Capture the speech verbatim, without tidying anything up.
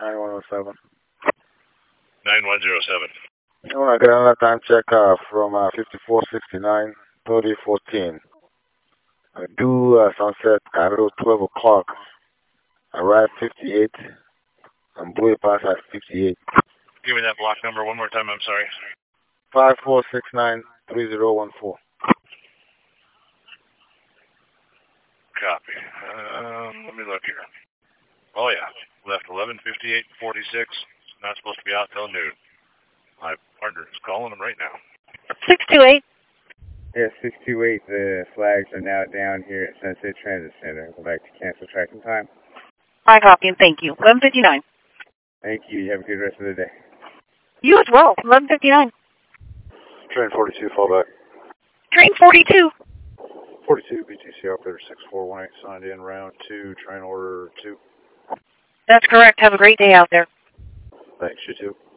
nine one zero seven. nine one zero seven. I want to get another time check uh, from uh, fifty-four sixty-nine, thirty fourteen. I do uh, sunset at twelve o'clock. Arrive fifty-eight. And blew it past at fifty-eight. Give me that block number one more time, I'm sorry. five four six nine, three zero one four. Copy. Um, let me look here. Oh, yeah. Left eleven fifty-eight forty-six. Not supposed to be out till noon. My partner is calling him right now. six two eight. Yeah, six two eight. The flags are now down here at Sunset Transit Center. Go back to cancel tracking time. I copy and thank you. eleven fifty-nine. Thank you. You have a good rest of the day. You as well. eleven fifty-nine. Train forty-two, fall back. Train forty-two. forty-two, B T C operator six four one eight, signed in round two, train order two. That's correct. Have a great day out there. Thanks, you too.